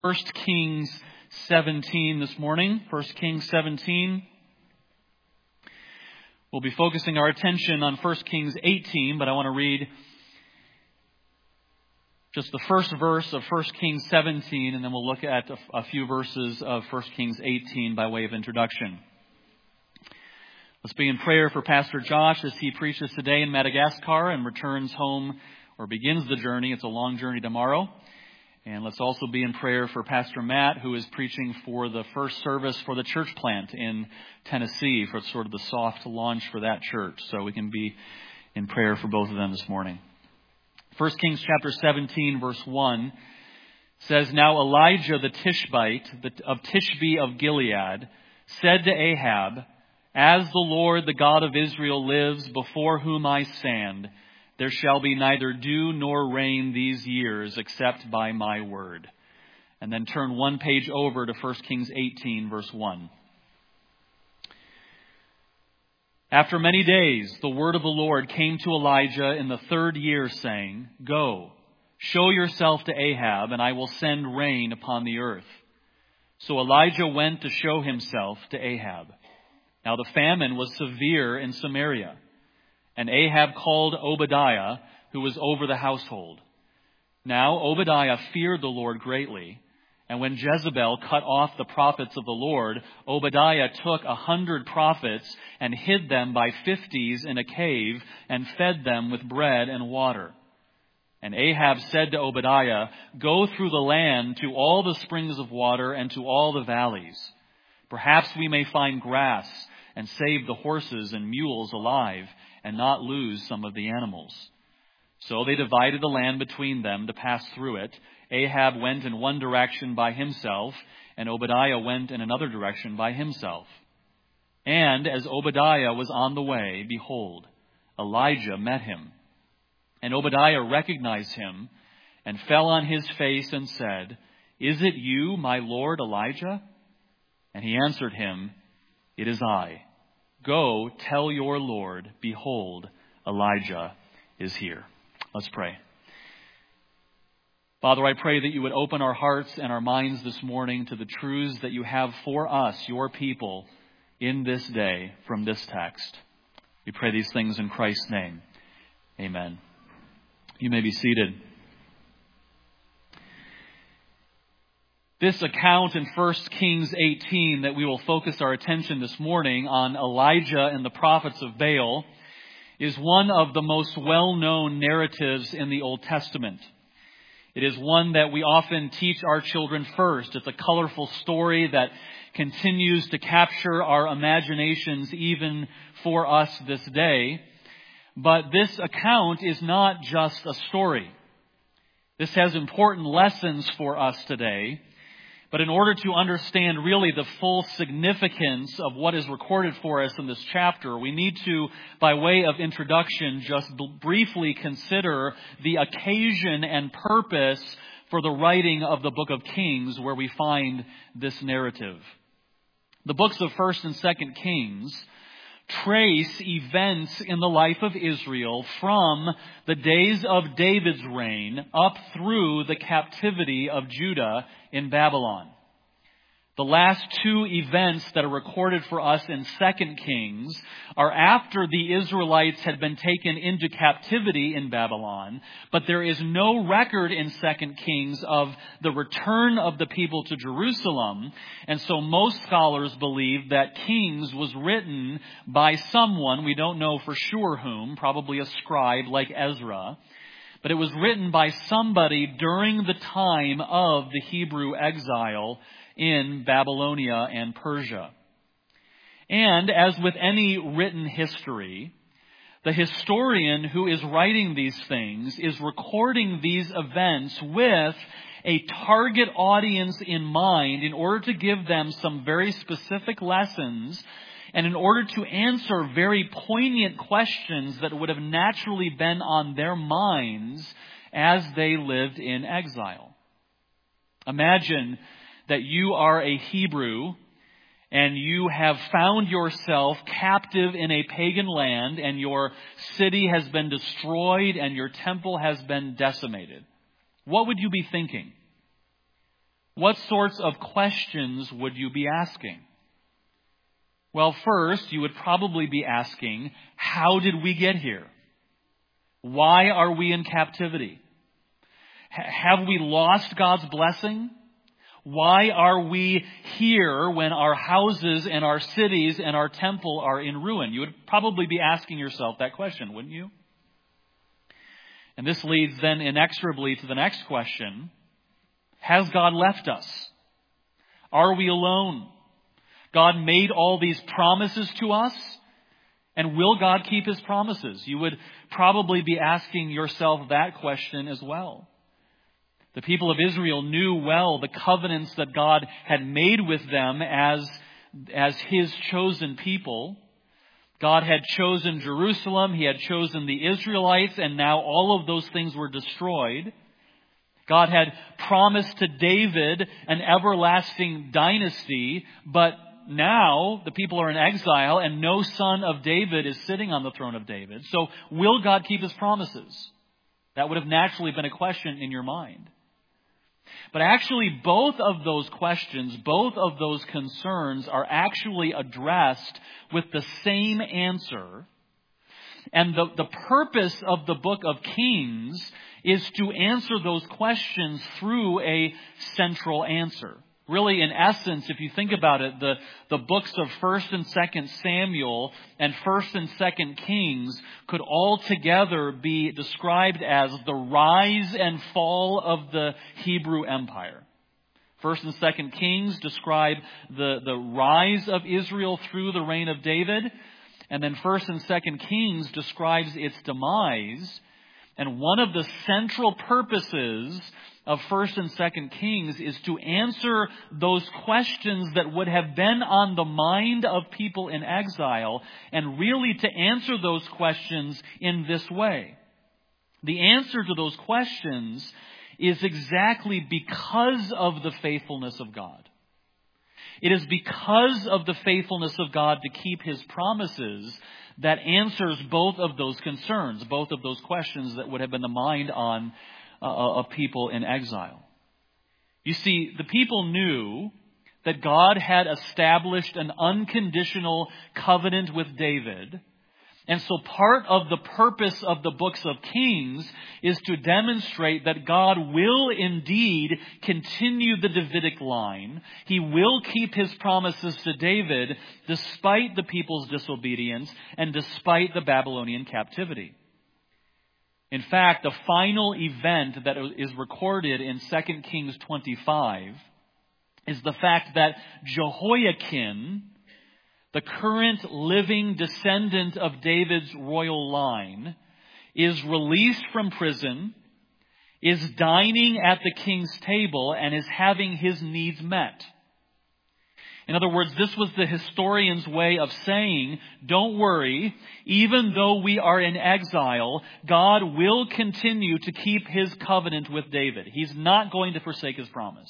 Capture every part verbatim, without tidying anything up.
First Kings seventeen this morning. First Kings seventeen. We'll be focusing our attention on First Kings eighteen, but I want to read just the first verse of First Kings seventeen, and then we'll look at a, a few verses of First Kings eighteen by way of introduction. Let's be in prayer for Pastor Josh as he preaches today in Madagascar and returns home or begins the journey. It's a long journey tomorrow. And let's also be in prayer for Pastor Matt, who is preaching for the first service for the church plant in Tennessee, for sort of the soft launch for that church. So we can be in prayer for both of them this morning. First Kings chapter seventeen, verse one says, Now Elijah the Tishbite of Tishbe of Gilead said to Ahab, As the Lord, the God of Israel, lives, before whom I stand, there shall be neither dew nor rain these years except by my word. And then turn one page over to First Kings eighteen, verse one. After many days, the word of the Lord came to Elijah in the third year, saying, Go, show yourself to Ahab, and I will send rain upon the earth. So Elijah went to show himself to Ahab. Now the famine was severe in Samaria. And Ahab called Obadiah, who was over the household. Now Obadiah feared the Lord greatly. And when Jezebel cut off the prophets of the Lord, Obadiah took a hundred prophets and hid them by fifties in a cave and fed them with bread and water. And Ahab said to Obadiah, Go through the land to all the springs of water and to all the valleys. Perhaps we may find grass and save the horses and mules alive, and not lose some of the animals. So they divided the land between them to pass through it. Ahab went in one direction by himself, and Obadiah went in another direction by himself. And as Obadiah was on the way, behold, Elijah met him. And Obadiah recognized him, and fell on his face and said, Is it you, my lord Elijah? And he answered him, It is I. Go, tell your Lord, behold, Elijah is here. Let's pray. Father, I pray that you would open our hearts and our minds this morning to the truths that you have for us, your people, in this day from this text. We pray these things in Christ's name. Amen. You may be seated. This account in First Kings eighteen that we will focus our attention this morning on Elijah and the prophets of Baal is one of the most well-known narratives in the Old Testament. It is one that we often teach our children first. It's a colorful story that continues to capture our imaginations even for us this day. But this account is not just a story. This has important lessons for us today. But in order to understand really the full significance of what is recorded for us in this chapter, we need to, by way of introduction, just b- briefly consider the occasion and purpose for the writing of the book of Kings, where we find this narrative. The books of First and Second Kings trace events in the life of Israel from the days of David's reign up through the captivity of Judah in Babylon. The last two events that are recorded for us in Second Kings are after the Israelites had been taken into captivity in Babylon, but there is no record in Second Kings of the return of the people to Jerusalem, and so most scholars believe that Kings was written by someone, we don't know for sure whom, probably a scribe like Ezra, but it was written by somebody during the time of the Hebrew exile in Babylonia and Persia. And as with any written history, the historian who is writing these things is recording these events with a target audience in mind in order to give them some very specific lessons and in order to answer very poignant questions that would have naturally been on their minds as they lived in exile. Imagine that you are a Hebrew and you have found yourself captive in a pagan land and your city has been destroyed and your temple has been decimated. What would you be thinking? What sorts of questions would you be asking? Well, first, you would probably be asking, how did we get here? Why are we in captivity? H- have we lost God's blessing? Why are we here when our houses and our cities and our temple are in ruin? You would probably be asking yourself that question, wouldn't you? And this leads then inexorably to the next question. Has God left us? Are we alone? God made all these promises to us, and will God keep His promises? You would probably be asking yourself that question as well. The people of Israel knew well the covenants that God had made with them as, as His chosen people. God had chosen Jerusalem, He had chosen the Israelites, and now all of those things were destroyed. God had promised to David an everlasting dynasty, but now the people are in exile and no son of David is sitting on the throne of David. So will God keep His promises? That would have naturally been a question in your mind. But actually, both of those questions, both of those concerns are actually addressed with the same answer. And the, the purpose of the book of Kings is to answer those questions through a central answer. Really, in essence, if you think about it, the, the books of First and Second Samuel and First and Second Kings could all together be described as the rise and fall of the Hebrew Empire. First and Second Kings describe the, the rise of Israel through the reign of David. And then First and Second Kings describes its demise. And one of the central purposes of First and Second Kings is to answer those questions that would have been on the mind of people in exile, and really to answer those questions in this way. The answer to those questions is exactly because of the faithfulness of God. It is because of the faithfulness of God to keep His promises that answers both of those concerns, both of those questions that would have been the mind on uh, of people in exile. You see, the people knew that God had established an unconditional covenant with David. And so part of the purpose of the books of Kings is to demonstrate that God will indeed continue the Davidic line. He will keep His promises to David despite the people's disobedience and despite the Babylonian captivity. In fact, the final event that is recorded in Second Kings twenty-five is the fact that Jehoiakim, the current living descendant of David's royal line, is released from prison, is dining at the king's table, and is having his needs met. In other words, this was the historian's way of saying, don't worry, even though we are in exile, God will continue to keep His covenant with David. He's not going to forsake His promise.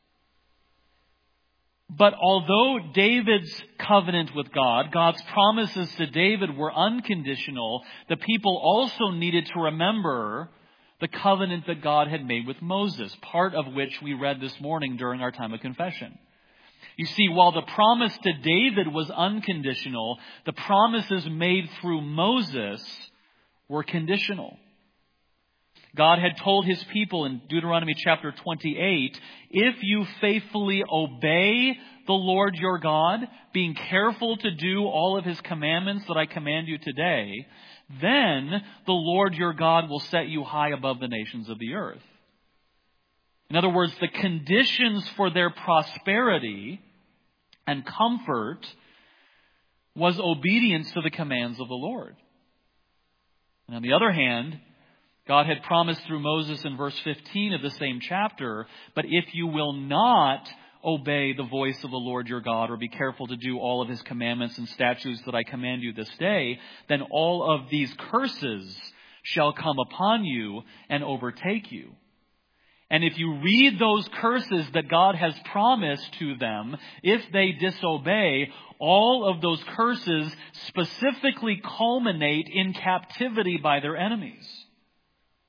But although David's covenant with God, God's promises to David were unconditional, the people also needed to remember the covenant that God had made with Moses, part of which we read this morning during our time of confession. You see, while the promise to David was unconditional, the promises made through Moses were conditional. God had told His people in Deuteronomy chapter twenty-eight, if you faithfully obey the Lord your God, being careful to do all of His commandments that I command you today, then the Lord your God will set you high above the nations of the earth. In other words, the conditions for their prosperity and comfort was obedience to the commands of the Lord. And on the other hand, God had promised through Moses in verse fifteen of the same chapter, but if you will not obey the voice of the Lord your God, or be careful to do all of His commandments and statutes that I command you this day, then all of these curses shall come upon you and overtake you. And if you read those curses that God has promised to them, if they disobey, all of those curses specifically culminate in captivity by their enemies.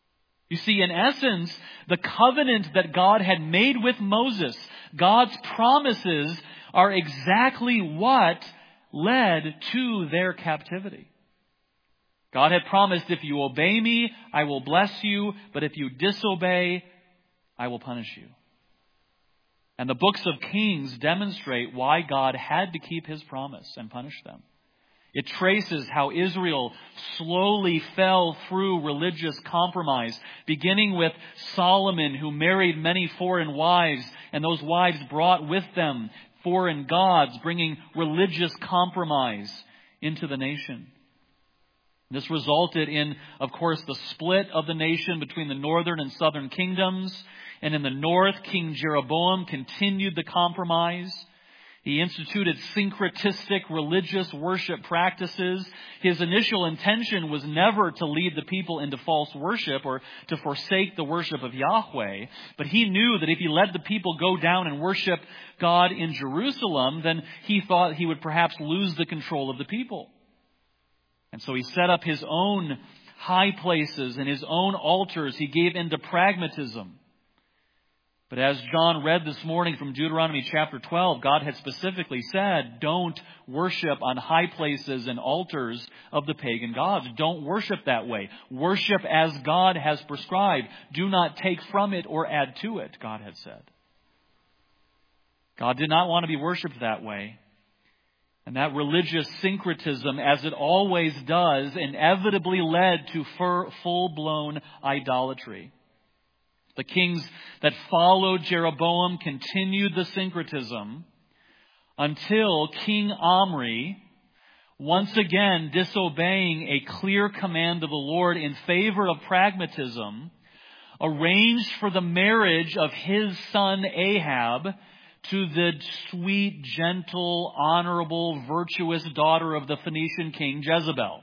You see, in essence, the covenant that God had made with Moses, God's promises are exactly what led to their captivity. God had promised, if you obey me, I will bless you, but if you disobey, I will punish you. And the books of Kings demonstrate why God had to keep his promise and punish them. It traces how Israel slowly fell through religious compromise, beginning with Solomon, who married many foreign wives, and those wives brought with them foreign gods, bringing religious compromise into the nation. This resulted in, of course, the split of the nation between the northern and southern kingdoms. And in the north, King Jeroboam continued the compromise. He instituted syncretistic religious worship practices. His initial intention was never to lead the people into false worship or to forsake the worship of Yahweh. But he knew that if he let the people go down and worship God in Jerusalem, then he thought he would perhaps lose the control of the people. And so he set up his own high places and his own altars. He gave in to pragmatism. But as John read this morning from Deuteronomy chapter twelve, God had specifically said, don't worship on high places and altars of the pagan gods. Don't worship that way. Worship as God has prescribed. Do not take from it or add to it, God had said. God did not want to be worshipped that way. And that religious syncretism, as it always does, inevitably led to full-blown idolatry. The kings that followed Jeroboam continued the syncretism until King Omri, once again disobeying a clear command of the Lord in favor of pragmatism, arranged for the marriage of his son Ahab to the sweet, gentle, honorable, virtuous daughter of the Phoenician king Jezebel.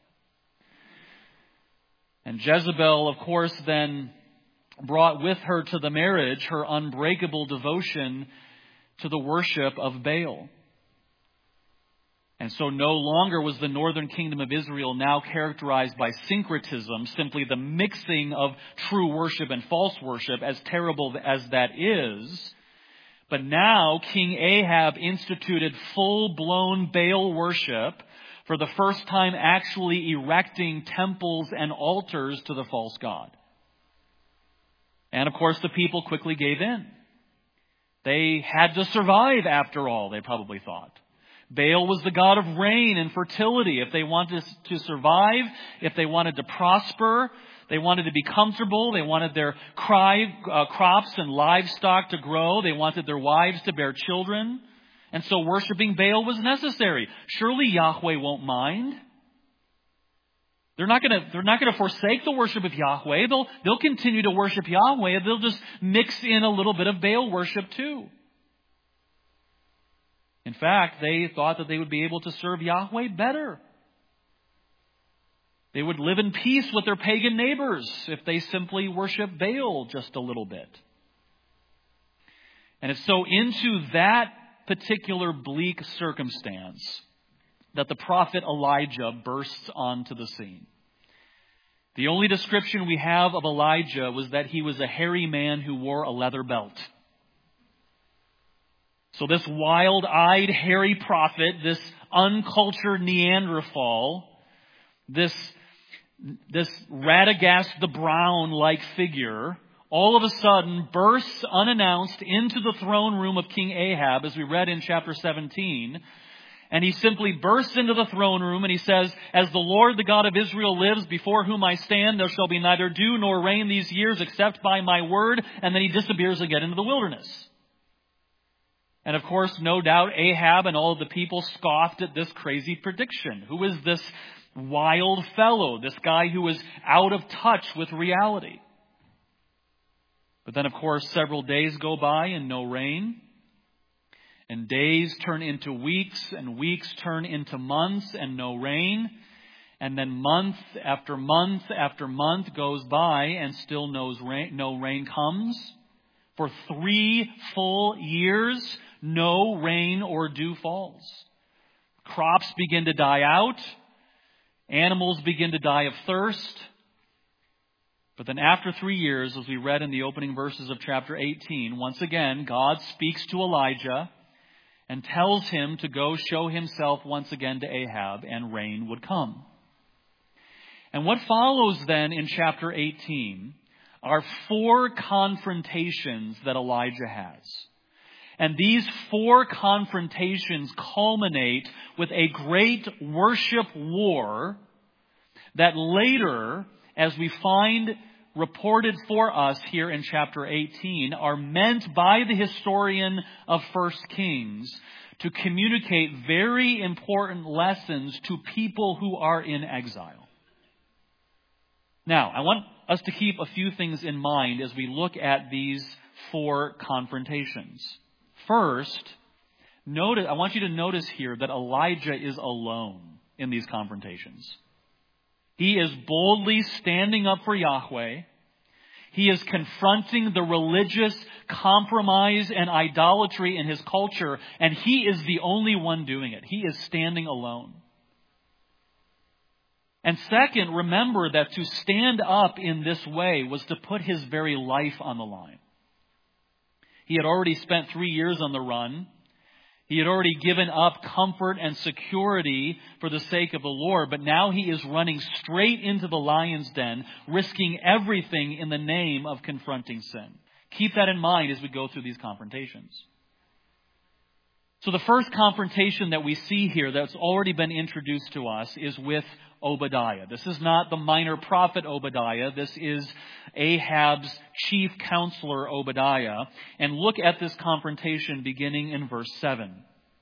And Jezebel, of course, then brought with her to the marriage her unbreakable devotion to the worship of Baal. And so no longer was the northern kingdom of Israel now characterized by syncretism, simply the mixing of true worship and false worship, as terrible as that is. But now King Ahab instituted full-blown Baal worship, for the first time actually erecting temples and altars to the false god. And of course, the people quickly gave in. They had to survive after all, they probably thought. Baal was the god of rain and fertility. If they wanted to survive, if they wanted to prosper, they wanted to be comfortable, they wanted their cry, uh, crops and livestock to grow, they wanted their wives to bear children. And so worshiping Baal was necessary. Surely Yahweh won't mind. They're not going to, they're not going to forsake the worship of Yahweh. They'll, they'll continue to worship Yahweh. They'll just mix in a little bit of Baal worship too. In fact, they thought that they would be able to serve Yahweh better. They would live in peace with their pagan neighbors if they simply worship Baal just a little bit. And it's so into that particular bleak circumstance that the prophet Elijah bursts onto the scene. The only description we have of Elijah was that he was a hairy man who wore a leather belt. So this wild-eyed, hairy prophet, this uncultured Neanderthal, this, this Radagast the Brown-like figure, all of a sudden bursts unannounced into the throne room of King Ahab, as we read in chapter seventeen. And he simply bursts into the throne room and he says, as the Lord, the God of Israel lives, before whom I stand, there shall be neither dew nor rain these years except by my word. And then he disappears again into the wilderness. And of course, no doubt, Ahab and all of the people scoffed at this crazy prediction. Who is this wild fellow, this guy who is out of touch with reality? But then, of course, several days go by and no rain. And days turn into weeks, and weeks turn into months, and no rain. And then month after month after month goes by, and still no rain, no rain comes. For three full years, no rain or dew falls. Crops begin to die out. Animals begin to die of thirst. But then after three years, as we read in the opening verses of chapter eighteen, once again, God speaks to Elijah and tells him to go show himself once again to Ahab, and rain would come. And what follows then in chapter eighteen are four confrontations that Elijah has. And these four confrontations culminate with a great worship war that later, as we find reported for us here in chapter eighteen, are meant by the historian of First Kings to communicate very important lessons to people who are in exile. Now, I want us to keep a few things in mind as we look at these four confrontations. First, notice, I want you to notice here that Elijah is alone in these confrontations. He is boldly standing up for Yahweh. He is confronting the religious compromise and idolatry in his culture, and he is the only one doing it. He is standing alone. And second, remember that to stand up in this way was to put his very life on the line. He had already spent three years on the run. He had already given up comfort and security for the sake of the Lord, but now he is running straight into the lion's den, risking everything in the name of confronting sin. Keep that in mind as we go through these confrontations. So the first confrontation that we see here that's already been introduced to us is with Obadiah. This is not the minor prophet Obadiah. This is Ahab's chief counselor Obadiah. And look at this confrontation beginning in verse seven.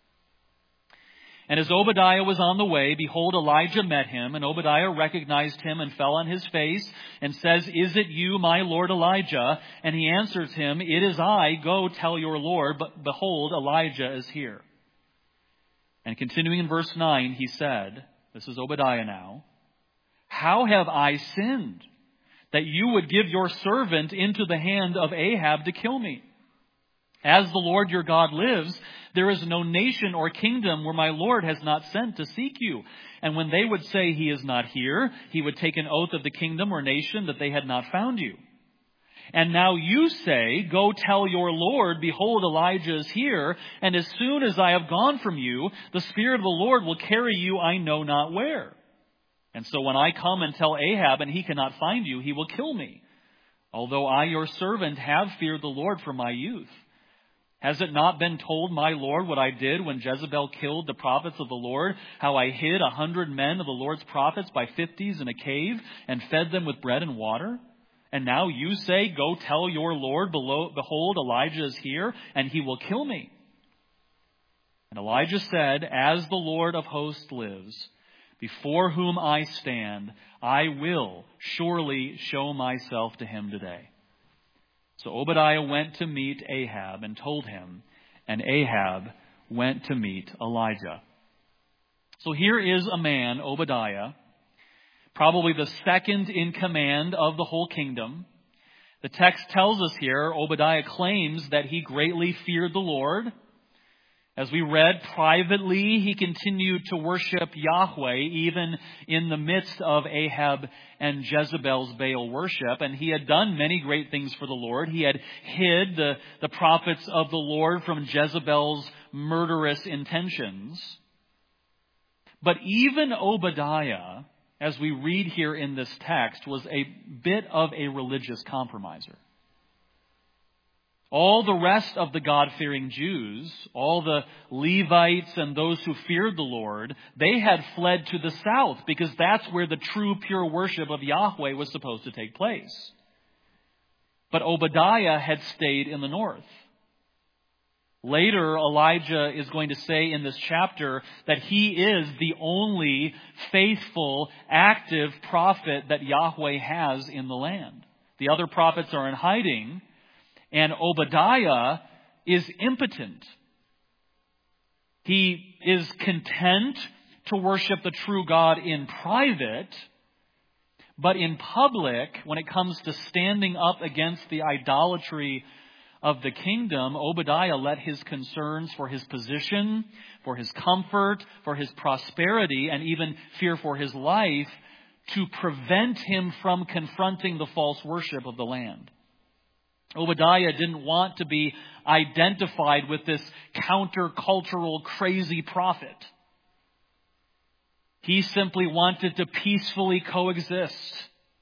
And as Obadiah was on the way, behold, Elijah met him, and Obadiah recognized him and fell on his face and says, "Is it you, my lord Elijah?" And he answers him, "It is I. Go tell your Lord, but behold, Elijah is here." And continuing in verse nine, he said, this is Obadiah now, "How have I sinned that you would give your servant into the hand of Ahab to kill me? As the Lord your God lives, there is no nation or kingdom where my Lord has not sent to seek you." And when they would say he is not here, he would take an oath of the kingdom or nation that they had not found you. And now you say, "Go tell your Lord, behold, Elijah is here. And as soon as I have gone from you, the Spirit of the Lord will carry you I know not where. And so when I come and tell Ahab and he cannot find you, he will kill me. Although I, your servant, have feared the Lord from my youth. Has it not been told my Lord what I did when Jezebel killed the prophets of the Lord, how I hid a hundred men of the Lord's prophets by fifties in a cave and fed them with bread and water? And now you say, "Go tell your Lord, behold, Elijah is here, and he will kill me." And Elijah said, "As the Lord of hosts lives, before whom I stand, I will surely show myself to him today." So Obadiah went to meet Ahab and told him, and Ahab went to meet Elijah. So here is a man, Obadiah, probably the second in command of the whole kingdom. The text tells us here, Obadiah claims that he greatly feared the Lord. As we read, privately he continued to worship Yahweh even in the midst of Ahab and Jezebel's Baal worship. And he had done many great things for the Lord. He had hid the, the prophets of the Lord from Jezebel's murderous intentions. But even Obadiah, as we read here in this text, was a bit of a religious compromiser. All the rest of the God-fearing Jews, all the Levites and those who feared the Lord, they had fled to the south because that's where the true pure worship of Yahweh was supposed to take place. But Obadiah had stayed in the north. Later, Elijah is going to say in this chapter that he is the only faithful, active prophet that Yahweh has in the land. The other prophets are in hiding, and Obadiah is impotent. He is content to worship the true God in private, but in public, when it comes to standing up against the idolatry of the kingdom, Obadiah let his concerns for his position, for his comfort, for his prosperity, and even fear for his life to prevent him from confronting the false worship of the land. Obadiah didn't want to be identified with this countercultural, crazy prophet. He simply wanted to peacefully coexist.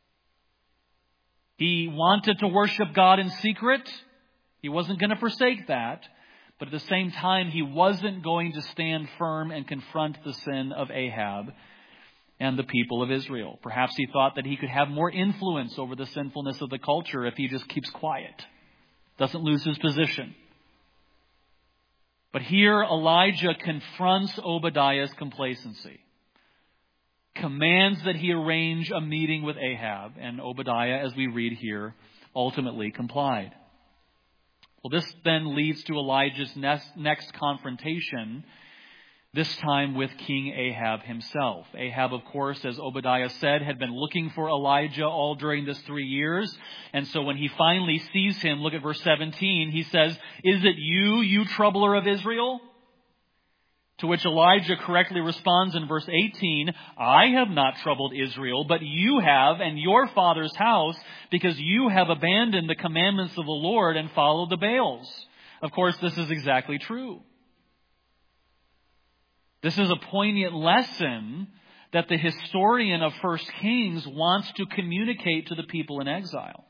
He wanted to worship God in secret. He wasn't going to forsake that. But at the same time, he wasn't going to stand firm and confront the sin of Ahab and the people of Israel. Perhaps he thought that he could have more influence over the sinfulness of the culture if he just keeps quiet, doesn't lose his position. But here Elijah confronts Obadiah's complacency, commands that he arrange a meeting with Ahab, and Obadiah, as we read here, ultimately complied. Well, this then leads to Elijah's next, next confrontation, this time with King Ahab himself. Ahab, of course, as Obadiah said, had been looking for Elijah all during this three years. And so when he finally sees him, look at verse seventeen, he says, "Is it you, you troubler of Israel?" To which Elijah correctly responds in verse eighteen, "I have not troubled Israel, but you have, and your father's house, because you have abandoned the commandments of the Lord and followed the Baals." Of course, this is exactly true. This is a poignant lesson that the historian of First Kings wants to communicate to the people in exile.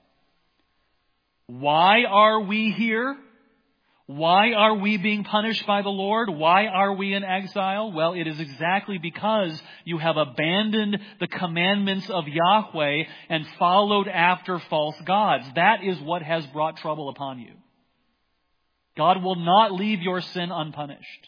Why are we here? Why are we being punished by the Lord? Why are we in exile? Well, it is exactly because you have abandoned the commandments of Yahweh and followed after false gods. That is what has brought trouble upon you. God will not leave your sin unpunished.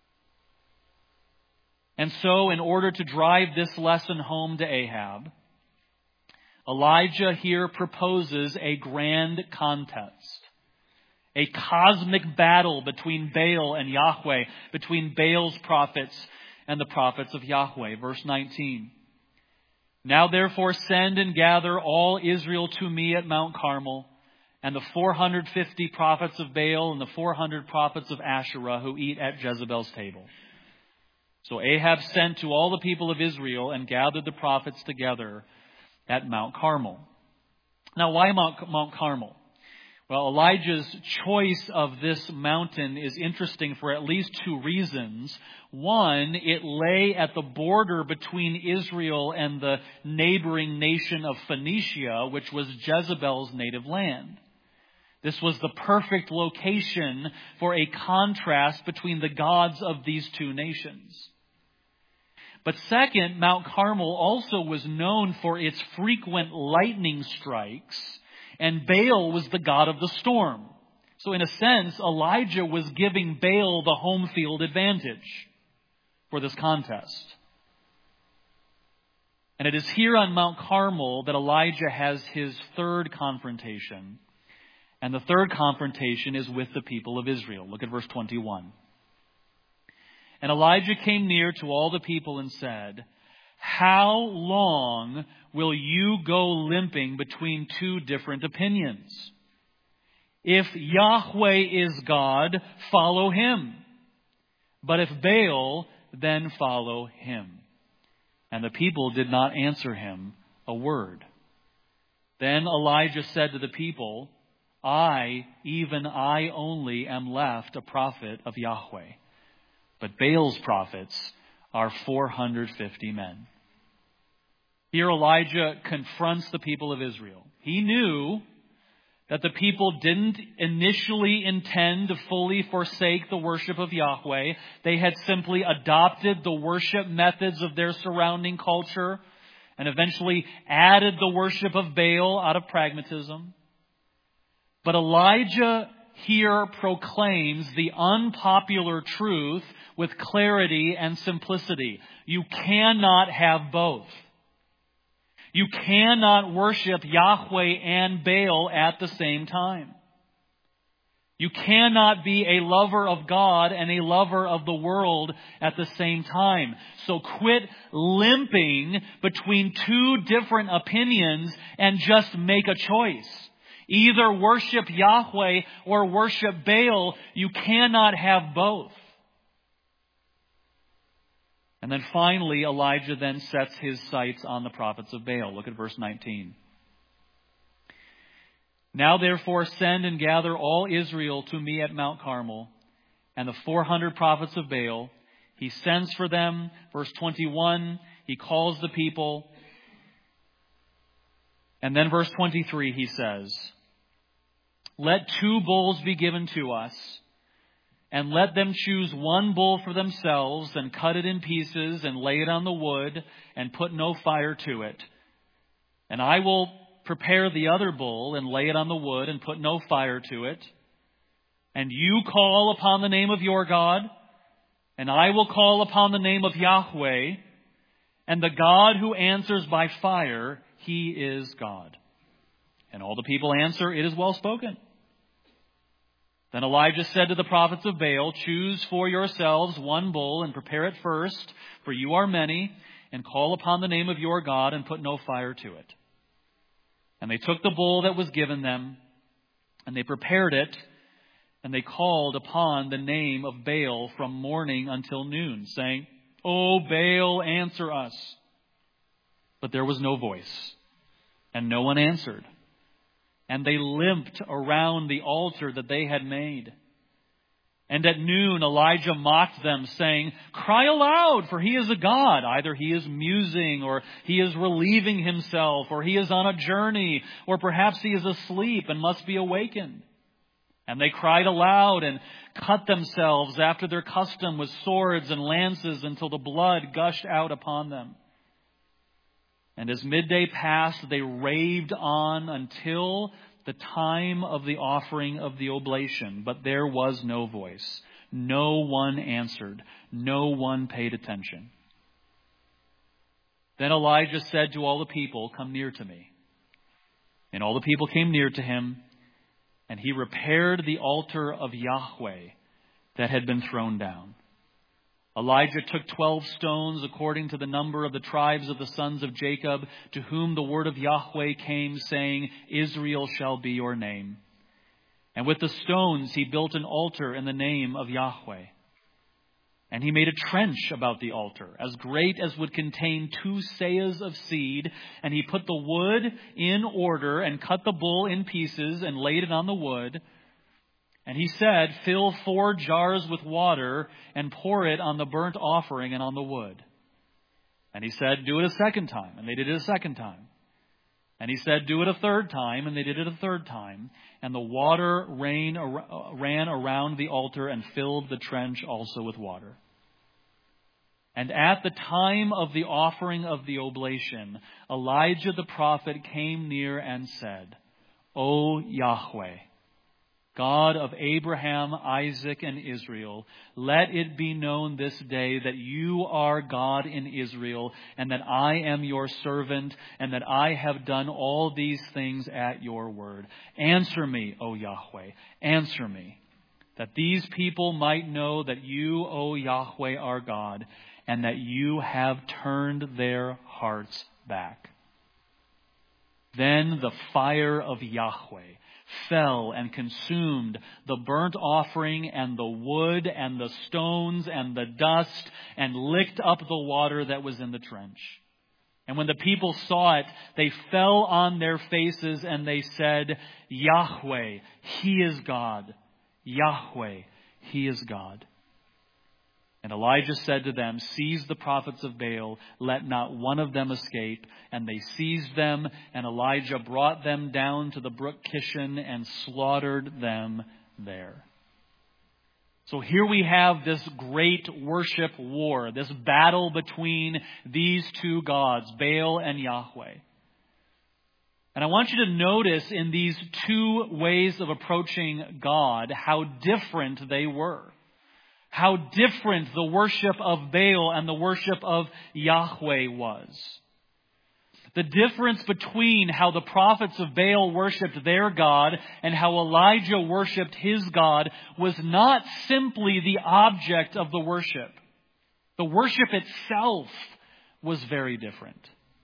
And so, in order to drive this lesson home to Ahab, Elijah here proposes a grand contest. A cosmic battle between Baal and Yahweh, between Baal's prophets and the prophets of Yahweh. Verse nineteen. "Now therefore send and gather all Israel to me at Mount Carmel, and the four hundred fifty prophets of Baal and the four hundred prophets of Asherah who eat at Jezebel's table." So Ahab sent to all the people of Israel and gathered the prophets together at Mount Carmel. Now, why Mount, Mount Carmel? Well, Elijah's choice of this mountain is interesting for at least two reasons. One, it lay at the border between Israel and the neighboring nation of Phoenicia, which was Jezebel's native land. This was the perfect location for a contrast between the gods of these two nations. But second, Mount Carmel also was known for its frequent lightning strikes, and Baal was the god of the storm. So in a sense, Elijah was giving Baal the home field advantage for this contest. And it is here on Mount Carmel that Elijah has his third confrontation. And the third confrontation is with the people of Israel. Look at verse twenty-one. "And Elijah came near to all the people and said, 'How long will you go limping between two different opinions? If Yahweh is God, follow him. But if Baal, then follow him.' And the people did not answer him a word. Then Elijah said to the people, 'I, even I only, am left a prophet of Yahweh. But Baal's prophets are four hundred fifty men.'" Here Elijah confronts the people of Israel. He knew that the people didn't initially intend to fully forsake the worship of Yahweh. They had simply adopted the worship methods of their surrounding culture and eventually added the worship of Baal out of pragmatism. But Elijah here proclaims the unpopular truth with clarity and simplicity. You cannot have both. You cannot worship Yahweh and Baal at the same time. You cannot be a lover of God and a lover of the world at the same time. So quit limping between two different opinions and just make a choice. Either worship Yahweh or worship Baal. You cannot have both. And then finally, Elijah then sets his sights on the prophets of Baal. Look at verse nineteen. Now therefore send and gather all Israel to me at Mount Carmel, and the four hundred prophets of Baal. He sends for them. Verse twenty-one, he calls the people. And then verse twenty-three, he says, let two bulls be given to us, and let them choose one bull for themselves, and cut it in pieces, and lay it on the wood, and put no fire to it. And I will prepare the other bull, and lay it on the wood, and put no fire to it. And you call upon the name of your God, and I will call upon the name of Yahweh, and the God who answers by fire, he is God. And all the people answer, it is well spoken. Then Elijah said to the prophets of Baal, choose for yourselves one bull and prepare it first, for you are many, and call upon the name of your God and put no fire to it. And they took the bull that was given them, and they prepared it, and they called upon the name of Baal from morning until noon, saying, O Baal, answer us. But there was no voice, and no one answered. And they limped around the altar that they had made. And at noon Elijah mocked them, saying, cry aloud, for he is a god. Either he is musing, or he is relieving himself, or he is on a journey, or perhaps he is asleep and must be awakened. And they cried aloud and cut themselves after their custom with swords and lances until the blood gushed out upon them. And as midday passed, they raved on until the time of the offering of the oblation. But there was no voice. No one answered. No one paid attention. Then Elijah said to all the people, come near to me. And all the people came near to him, and he repaired the altar of Yahweh that had been thrown down. Elijah took twelve stones according to the number of the tribes of the sons of Jacob, to whom the word of Yahweh came, saying, Israel shall be your name. And with the stones he built an altar in the name of Yahweh. And he made a trench about the altar, as great as would contain two seahs of seed. And he put the wood in order, and cut the bull in pieces, and laid it on the wood. And he said, fill four jars with water and pour it on the burnt offering and on the wood. And he said, do it a second time. And they did it a second time. And he said, do it a third time. And they did it a third time. And the water ran around the altar and filled the trench also with water. And at the time of the offering of the oblation, Elijah the prophet came near and said, O Yahweh, God of Abraham, Isaac, and Israel, let it be known this day that you are God in Israel, and that I am your servant, and that I have done all these things at your word. Answer me, O Yahweh, answer me, that these people might know that you, O Yahweh, are God, and that you have turned their hearts back. Then the fire of Yahweh fell and consumed the burnt offering and the wood and the stones and the dust, and licked up the water that was in the trench. And when the people saw it, they fell on their faces and they said, Yahweh, He is God. Yahweh, He is God. And Elijah said to them, seize the prophets of Baal, let not one of them escape. And they seized them, and Elijah brought them down to the brook Kishon and slaughtered them there. So here we have this great worship war, this battle between these two gods, Baal and Yahweh. And I want you to notice in these two ways of approaching God how different they were. How different the worship of Baal and the worship of Yahweh was. The difference between how the prophets of Baal worshipped their God and how Elijah worshipped his God was not simply the object of the worship. The worship itself was very different.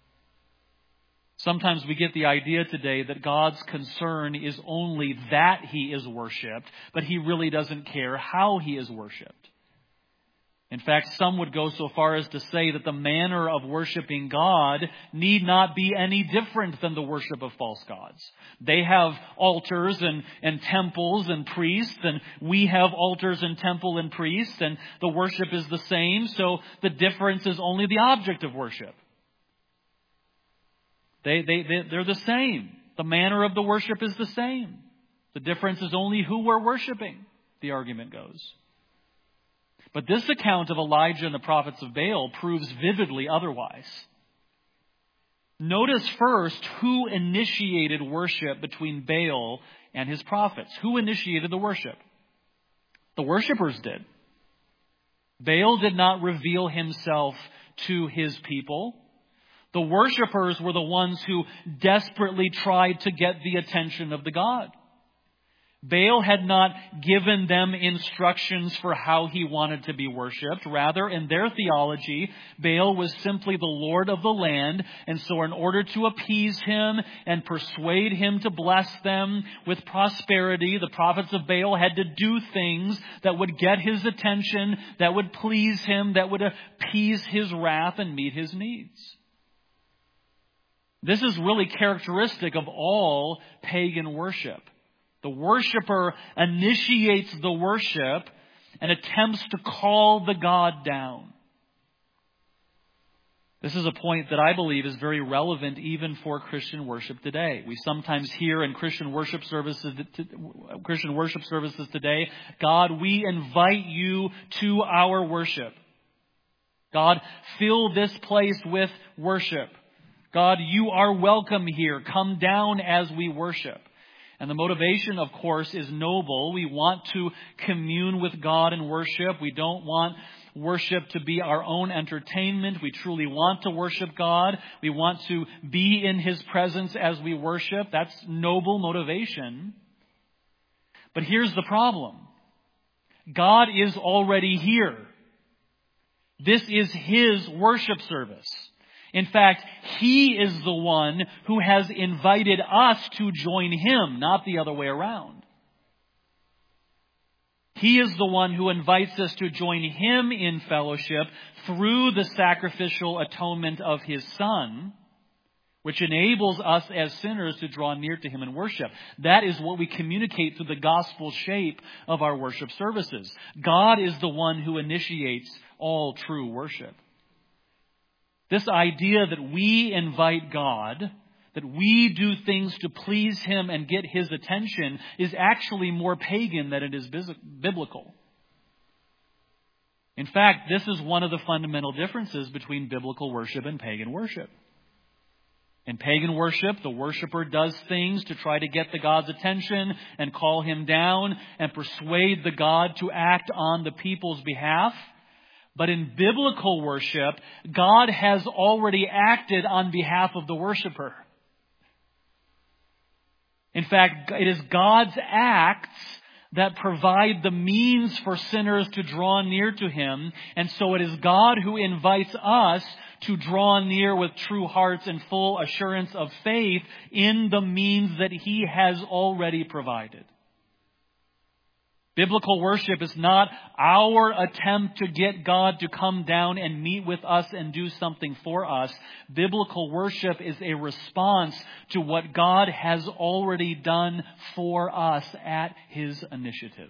Sometimes we get the idea today that God's concern is only that He is worshipped, but He really doesn't care how He is worshipped. In fact, some would go so far as to say that the manner of worshiping God need not be any different than the worship of false gods. They have altars and, and temples and priests, and we have altars and temple and priests, and the worship is the same, so the difference is only the object of worship. They, they, they, they're the same. The manner of the worship is the same. The difference is only who we're worshiping, the argument goes. But this account of Elijah and the prophets of Baal proves vividly otherwise. Notice first who initiated worship between Baal and his prophets. Who initiated the worship? The worshipers did. Baal did not reveal himself to his people. The worshipers were the ones who desperately tried to get the attention of the god. Baal had not given them instructions for how he wanted to be worshipped. Rather, in their theology, Baal was simply the lord of the land. And so in order to appease him and persuade him to bless them with prosperity, the prophets of Baal had to do things that would get his attention, that would please him, that would appease his wrath and meet his needs. This is really characteristic of all pagan worship. The worshiper initiates the worship and attempts to call the god down. This is a point that I believe is very relevant even for Christian worship today. We sometimes hear in Christian worship services, Christian worship services today, God, we invite you to our worship. God, fill this place with worship. God, you are welcome here. Come down as we worship. And the motivation, of course, is noble. We want to commune with God in worship. We don't want worship to be our own entertainment. We truly want to worship God. We want to be in His presence as we worship. That's noble motivation. But here's the problem. God is already here. This is His worship service. In fact, He is the one who has invited us to join Him, not the other way around. He is the one who invites us to join Him in fellowship through the sacrificial atonement of His Son, which enables us as sinners to draw near to Him in worship. That is what we communicate through the gospel shape of our worship services. God is the one who initiates all true worship. This idea that we invite God, that we do things to please Him and get His attention, is actually more pagan than it is biblical. In fact, this is one of the fundamental differences between biblical worship and pagan worship. In pagan worship, the worshiper does things to try to get the God's attention and call Him down and persuade the God to act on the people's behalf. But in biblical worship, God has already acted on behalf of the worshiper. In fact, it is God's acts that provide the means for sinners to draw near to Him. And so it is God who invites us to draw near with true hearts and full assurance of faith in the means that He has already provided. Biblical worship is not our attempt to get God to come down and meet with us and do something for us. Biblical worship is a response to what God has already done for us at His initiative.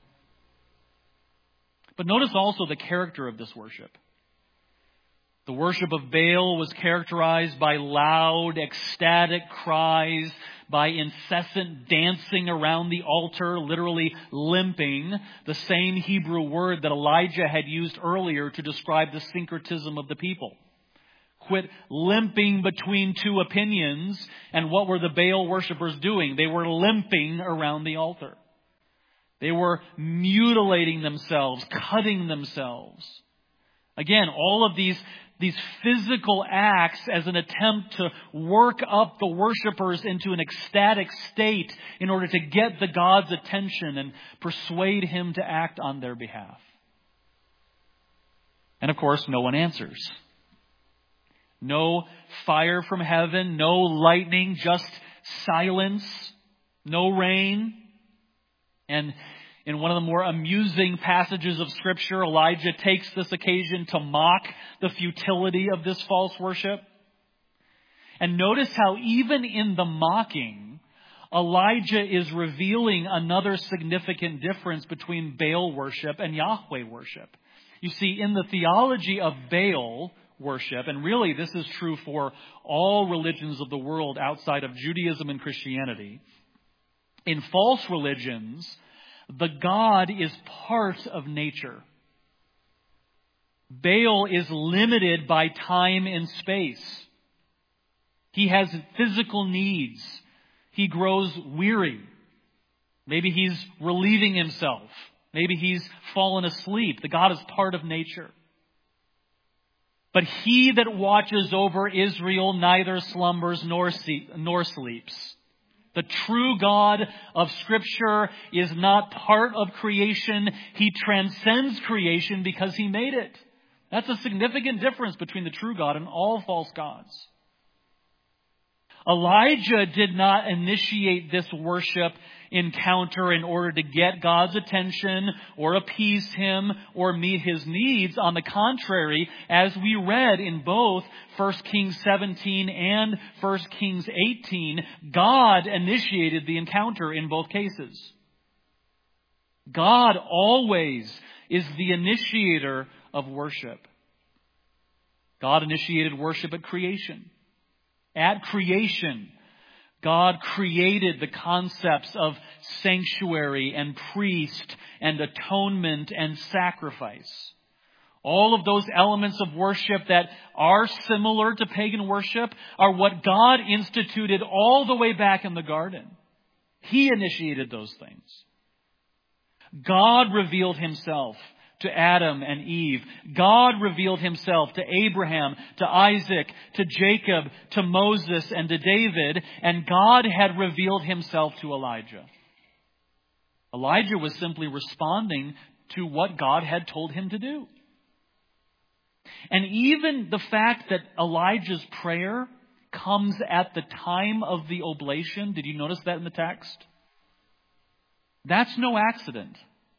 But notice also the character of this worship. The worship of Baal was characterized by loud, ecstatic cries, by incessant dancing around the altar, literally limping, the same Hebrew word that Elijah had used earlier to describe the syncretism of the people. Quit limping between two opinions. And what were the Baal worshipers doing? They were limping around the altar. They were mutilating themselves, cutting themselves. Again, all of these These physical acts as an attempt to work up the worshipers into an ecstatic state in order to get the God's attention and persuade Him to act on their behalf. And of course, no one answers. No fire from heaven, no lightning, just silence, no rain. And In one of the more amusing passages of Scripture, Elijah takes this occasion to mock the futility of this false worship. And notice how even in the mocking, Elijah is revealing another significant difference between Baal worship and Yahweh worship. You see, in the theology of Baal worship, and really this is true for all religions of the world outside of Judaism and Christianity, in false religions, the god is part of nature. Baal is limited by time and space. He has physical needs. He grows weary. Maybe he's relieving himself. Maybe he's fallen asleep. The god is part of nature. But he that watches over Israel neither slumbers nor nor sleeps. The true God of Scripture is not part of creation. He transcends creation because he made it. That's a significant difference between the true God and all false gods. Elijah did not initiate this worship encounter in order to get God's attention or appease him or meet his needs. On the contrary, as we read in both First Kings seventeen and First Kings eighteen, God initiated the encounter in both cases. God always is the initiator of worship. God initiated worship at creation. At creation, God created the concepts of sanctuary and priest and atonement and sacrifice. All of those elements of worship that are similar to pagan worship are what God instituted all the way back in the garden. He initiated those things. God revealed himself to Adam and Eve. God revealed himself to Abraham, to Isaac, to Jacob, to Moses, and to David. And God had revealed himself to Elijah. Elijah was simply responding to what God had told him to do. And even the fact that Elijah's prayer comes at the time of the oblation, did you notice that in the text? That's no accident.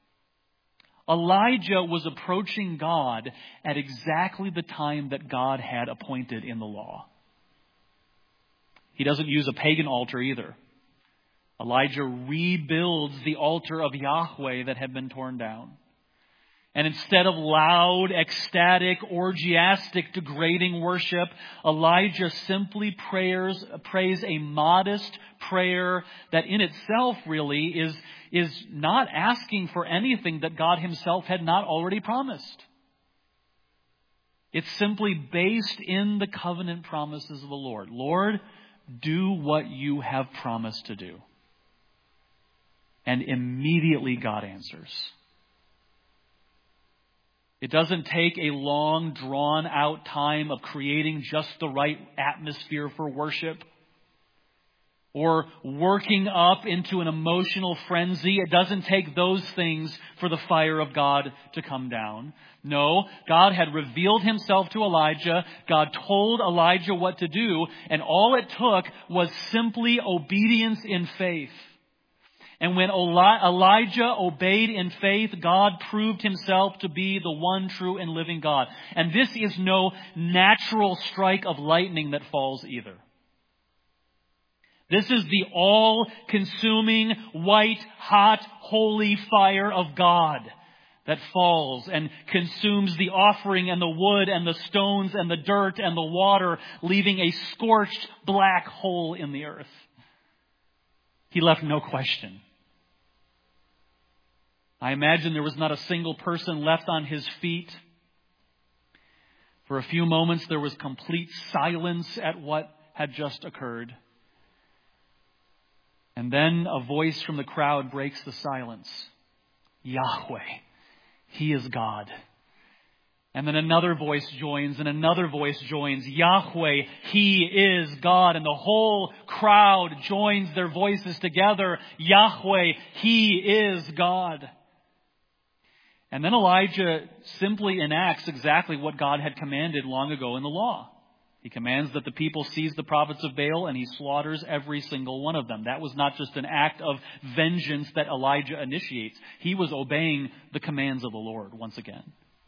Elijah was approaching God at exactly the time that God had appointed in the law. He doesn't use a pagan altar either. Elijah rebuilds the altar of Yahweh that had been torn down. And instead of loud, ecstatic, orgiastic, degrading worship, Elijah simply prayers, prays a modest prayer that in itself really is, is not asking for anything that God himself had not already promised. It's simply based in the covenant promises of the Lord. Lord, do what you have promised to do. And immediately God answers. It doesn't take a long, drawn-out time of creating just the right atmosphere for worship or working up into an emotional frenzy. It doesn't take those things for the fire of God to come down. No, God had revealed himself to Elijah. God told Elijah what to do, and all it took was simply obedience in faith. And when Elijah obeyed in faith, God proved himself to be the one true and living God. And this is no natural strike of lightning that falls either. This is the all-consuming, white, hot, holy fire of God that falls and consumes the offering and the wood and the stones and the dirt and the water, leaving a scorched black hole in the earth. He left no question. I imagine there was not a single person left on his feet. For a few moments, there was complete silence at what had just occurred. And then a voice from the crowd breaks the silence. Yahweh, He is God. And then another voice joins and another voice joins. Yahweh, He is God. And the whole crowd joins their voices together. Yahweh, He is God. And then Elijah simply enacts exactly what God had commanded long ago in the law. He commands that the people seize the prophets of Baal, and he slaughters every single one of them. That was not just an act of vengeance that Elijah initiates. He was obeying the commands of the Lord once again.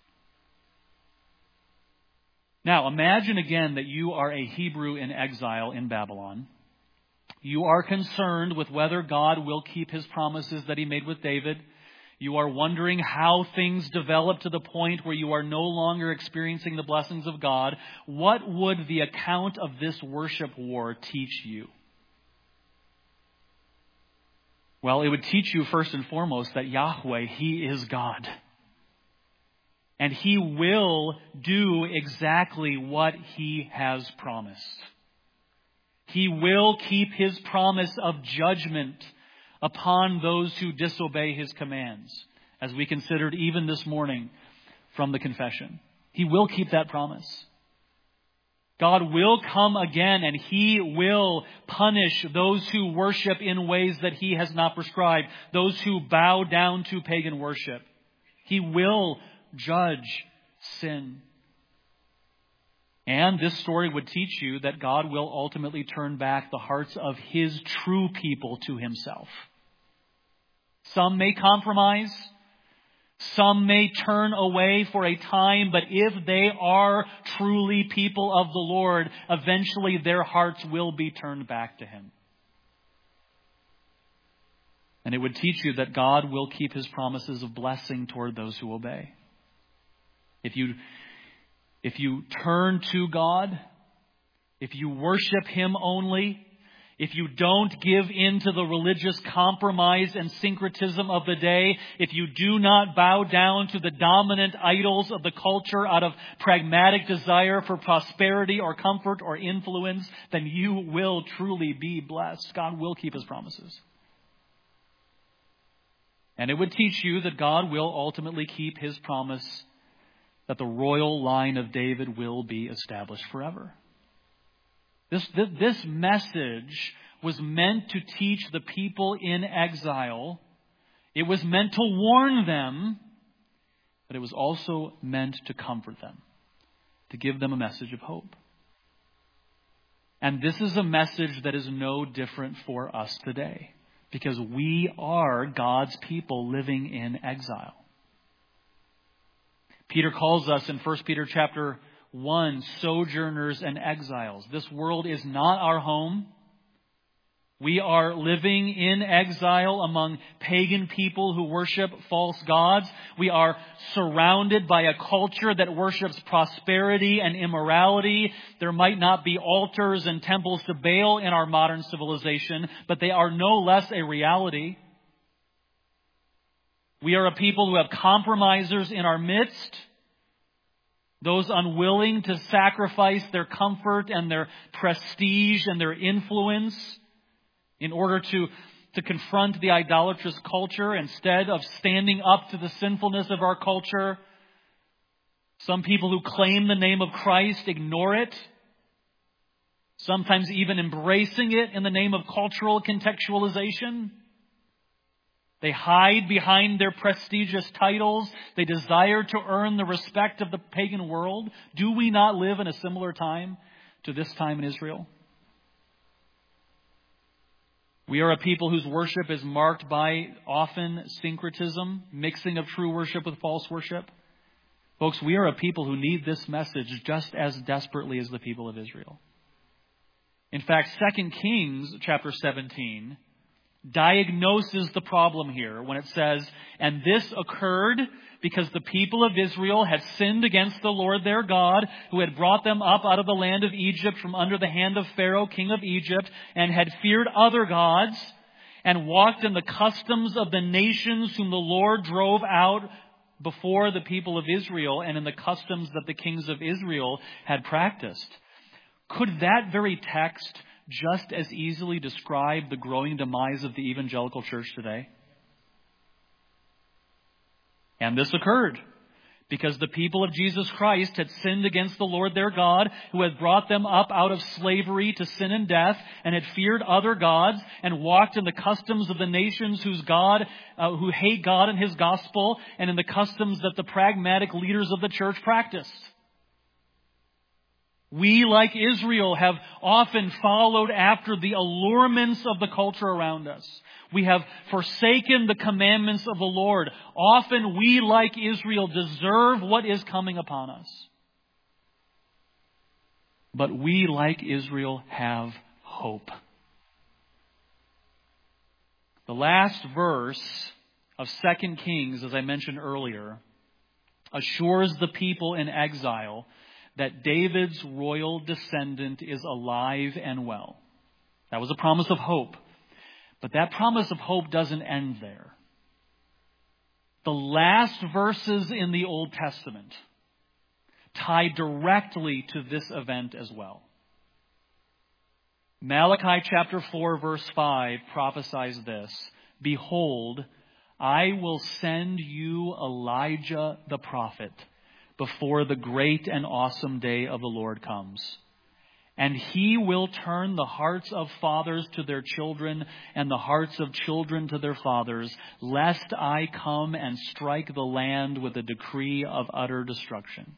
Now, imagine again that you are a Hebrew in exile in Babylon. You are concerned with whether God will keep his promises that he made with David. You are wondering how things develop to the point where you are no longer experiencing the blessings of God. What would the account of this worship war teach you? Well, it would teach you first and foremost that Yahweh, he is God. And he will do exactly what he has promised. He will keep his promise of judgment upon those who disobey his commands, as we considered even this morning from the confession. He will keep that promise. God will come again, and he will punish those who worship in ways that he has not prescribed, those who bow down to pagan worship. He will judge sin. And this story would teach you that God will ultimately turn back the hearts of his true people to himself. Some may compromise. Some may turn away for a time, but if they are truly people of the Lord, eventually their hearts will be turned back to him. And it would teach you that God will keep his promises of blessing toward those who obey. If you, if you turn to God, if you worship him only, if you don't give in to the religious compromise and syncretism of the day, if you do not bow down to the dominant idols of the culture out of pragmatic desire for prosperity or comfort or influence, then you will truly be blessed. God will keep his promises. And it would teach you that God will ultimately keep his promise that the royal line of David will be established forever. This, this, this message was meant to teach the people in exile. It was meant to warn them, but it was also meant to comfort them, to give them a message of hope. And this is a message that is no different for us today, because we are God's people living in exile. Peter calls us in First Peter chapter one, sojourners and exiles. This world is not our home. We are living in exile among pagan people who worship false gods. We are surrounded by a culture that worships prosperity and immorality. There might not be altars and temples to Baal in our modern civilization, but they are no less a reality. We are a people who have compromisers in our midst. Those unwilling to sacrifice their comfort and their prestige and their influence in order to, to confront the idolatrous culture instead of standing up to the sinfulness of our culture. Some people who claim the name of Christ ignore it, sometimes even embracing it in the name of cultural contextualization. They hide behind their prestigious titles. They desire to earn the respect of the pagan world. Do we not live in a similar time to this time in Israel? We are a people whose worship is marked by often syncretism, mixing of true worship with false worship. Folks, we are a people who need this message just as desperately as the people of Israel. In fact, Second Kings chapter seventeen diagnoses the problem here when it says, and this occurred because the people of Israel had sinned against the Lord their God, who had brought them up out of the land of Egypt from under the hand of Pharaoh, king of Egypt, and had feared other gods, and walked in the customs of the nations whom the Lord drove out before the people of Israel, and in the customs that the kings of Israel had practiced. Could that very text just as easily describe the growing demise of the evangelical church today? And this occurred because the people of Jesus Christ had sinned against the Lord their God, who had brought them up out of slavery to sin and death, and had feared other gods, and walked in the customs of the nations whose God, uh, who hate God and his gospel, and in the customs that the pragmatic leaders of the church practiced. We, like Israel, have often followed after the allurements of the culture around us. We have forsaken the commandments of the Lord. Often we, like Israel, deserve what is coming upon us. But we, like Israel, have hope. The last verse of Second Kings, as I mentioned earlier, assures the people in exile that David's royal descendant is alive and well. That was a promise of hope. But that promise of hope doesn't end there. The last verses in the Old Testament tie directly to this event as well. Malachi chapter four verse five prophesies this: Behold, I will send you Elijah the prophet before the great and awesome day of the Lord comes. And he will turn the hearts of fathers to their children and the hearts of children to their fathers, lest I come and strike the land with a decree of utter destruction.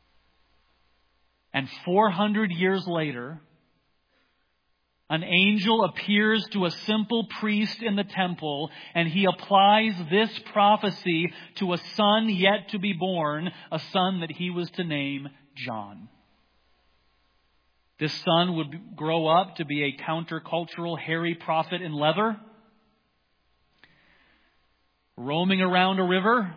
And four hundred years later, an angel appears to a simple priest in the temple, and he applies this prophecy to a son yet to be born, a son that he was to name John. This son would grow up to be a countercultural, hairy prophet in leather, roaming around a river,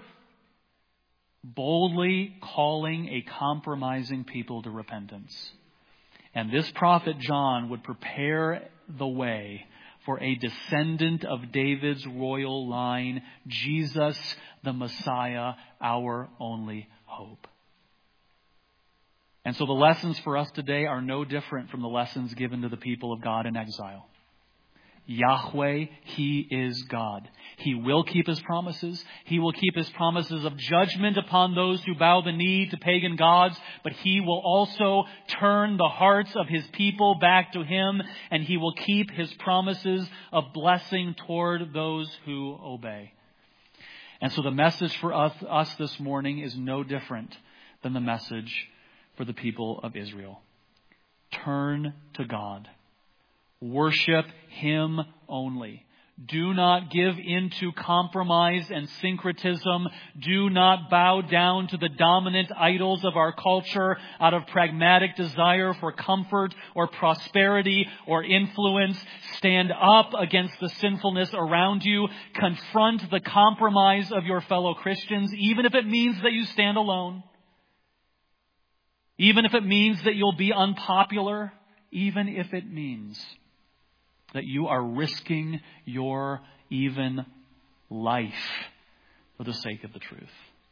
boldly calling a compromising people to repentance. And this prophet John would prepare the way for a descendant of David's royal line, Jesus the Messiah, our only hope. And so the lessons for us today are no different from the lessons given to the people of God in exile. Yahweh, He is God. He will keep His promises. He will keep His promises of judgment upon those who bow the knee to pagan gods. But He will also turn the hearts of His people back to Him. And He will keep His promises of blessing toward those who obey. And so the message for us, us this morning is no different than the message for the people of Israel. Turn to God. Worship Him only. Do not give in to compromise and syncretism. Do not bow down to the dominant idols of our culture out of pragmatic desire for comfort or prosperity or influence. Stand up against the sinfulness around you. Confront the compromise of your fellow Christians, even if it means that you stand alone. Even if it means that you'll be unpopular. Even if it means that you are risking your even life for the sake of the truth.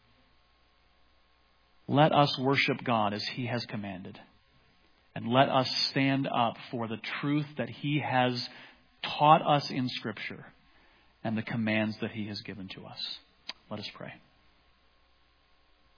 Let us worship God as He has commanded. And let us stand up for the truth that He has taught us in Scripture and the commands that He has given to us. Let us pray.